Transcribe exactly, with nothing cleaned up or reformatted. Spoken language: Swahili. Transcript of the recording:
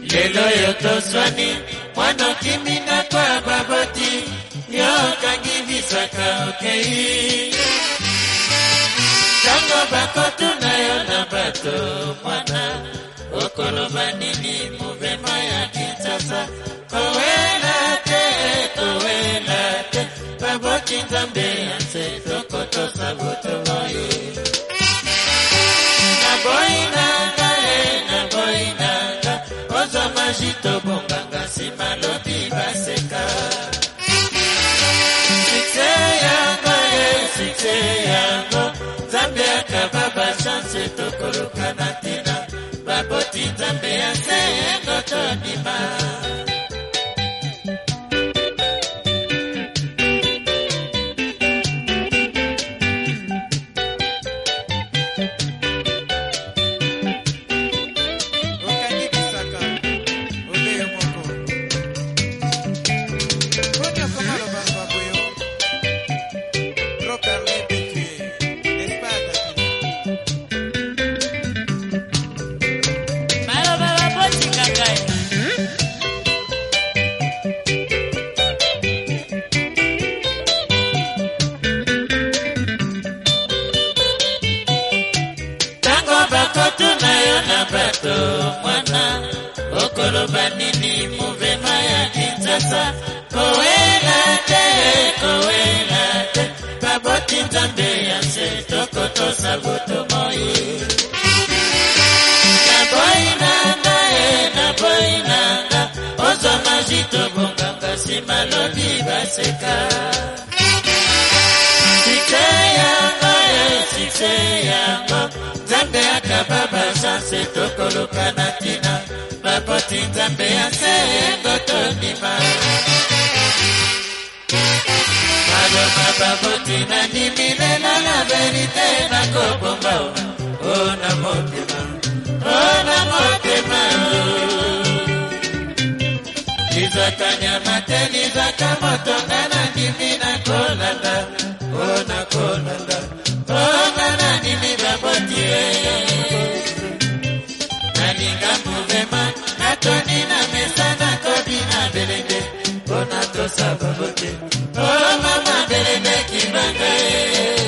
Lelo yoto swani, mwano kimina kwa baboti, yo kangivisaka okei. Tango bako tunayo na bato mwana, okolo banini muvema ya kisasa. Kowela te, kowela te, baboti nzambe yanse, tokoto saboto moye. Na boinanga e, na boinanga, ozo majito bonganga simalobi baseka. Sikse yango e, sikse yango, Zambe akababa chance tokoloka na tina, baboti Zambe yanse ngoto nima. Mwana okolo banini muvema ya kisasa. Kowela te, kowela te, baboti Nzambe yanse tokoto saboto moye. Na boinanga e, na boinanga, ozo majito bonganga simalobi baseka. Sikse yango e, sikse yango, Nzambe akababa chance tokoloka na tina, baboti Nzambe yanse ngoto nima. Maloma baboti na nimilela la verite na kobomba. Oh na motema, oh na motema. Nizaka nyamate, nizaka motonga na nimi na kolanda. Oh na kolanda, oh na nimi baboti e. Naninga muvema, natoni na mesa na kobi na belende. Oh na tosa babote, oh mama belende kibanga e.